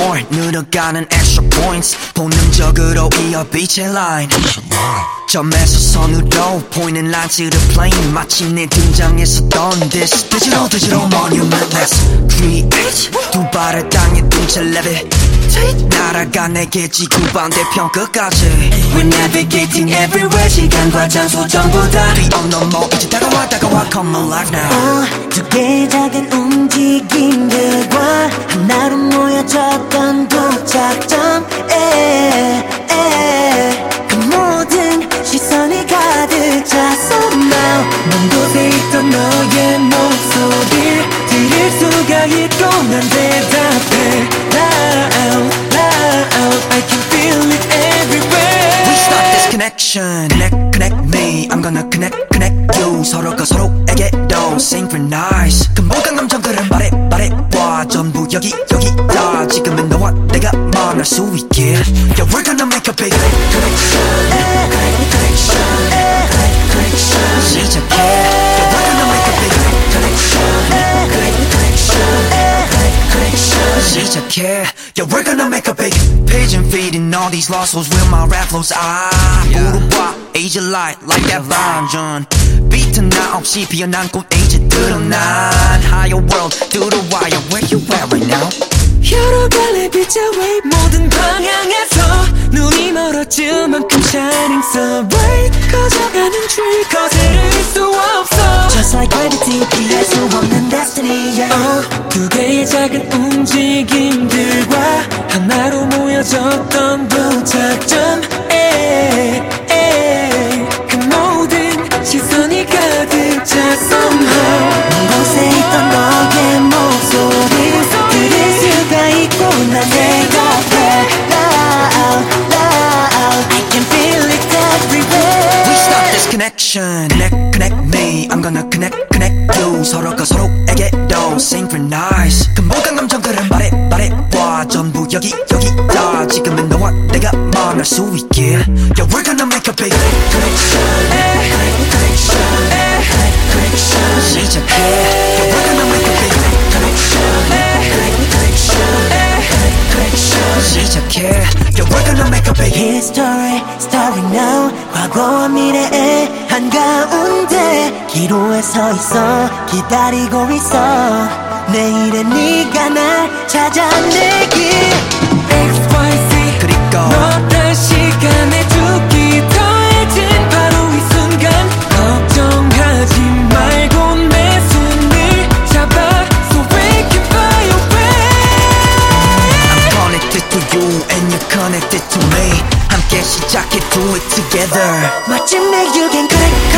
more 늘어가는 extra points 본능적으로 이어 빛의 line 점에서 선으로 보이는 lines to the plane 마치 내 등장했었던 this digital monument let's create 두 발을 땅에 둥채 levitate 날아가 내게 지구 반대편 끝까지 We're navigating everywhere 시간과 장소 전부 다 뛰어넘어 이제 다가와 come alive now 두 개의 작은 움직임들과 하나로 모여졌던 도착점에 그 모든 시선이 가득 찼어 now 먼 곳에 있던 너의 목소리를 들을 수가 있고 난 대답해 loud I can feel it everywhere We start this connection connect me I'm gonna connect you 서로가 서로에게도 synchronize 그 모든 감정들은 말해봐 전부 여기다 지금은 너와 내가 만날 수 있게 Yeah we're gonna make a big connection 시작해 Yeah we're gonna make a big connection 시작해 Yeah we're gonna make a big pigeon feeding all these lost souls where my rap flows 부르봐 age of light like that 반전 비트 나 없이 피어난 꽃 이제 드러난 higher world through the wire where you at right now 여러 갈래 빛의 wave 모든 방향에서 눈이 멀어지만큼 shining so bright 커져가는 tree 거스를 수 없어 Just like gravity 피할 수 없는 destiny yeah. 두 개의 작은 움직임들과 하나로 모여졌던 도착점에 그 모든 시선이 가득 차 somehow 먼 곳에 있던 너의 목소리 들을 수가 있고 난 대답해 loud I can feel it everywhere We start this connection connect me I'm gonna connect you 서로가 서로에게도 synchronize 그 모든 감정들은 말해봐 전부 여기다 지금은 너와 내가 만날 수 있게 Yeah we're gonna make a big connection 시작해 Yeah we're gonna make a big connection 시작해 Yeah we're gonna make a big History starting now 과거와 미래의 한가운데 기로에 서 있어 기다리고 있어 내일의 네가 날 찾아내길 XYZ 그리고 너란 시간에 두기 더해진 바로 이 순간 걱정하지 말고 내 손을 잡아 so we can fly away I'm connected to you and you're connected to me 함께 시작해 do it together 마침내 you can connect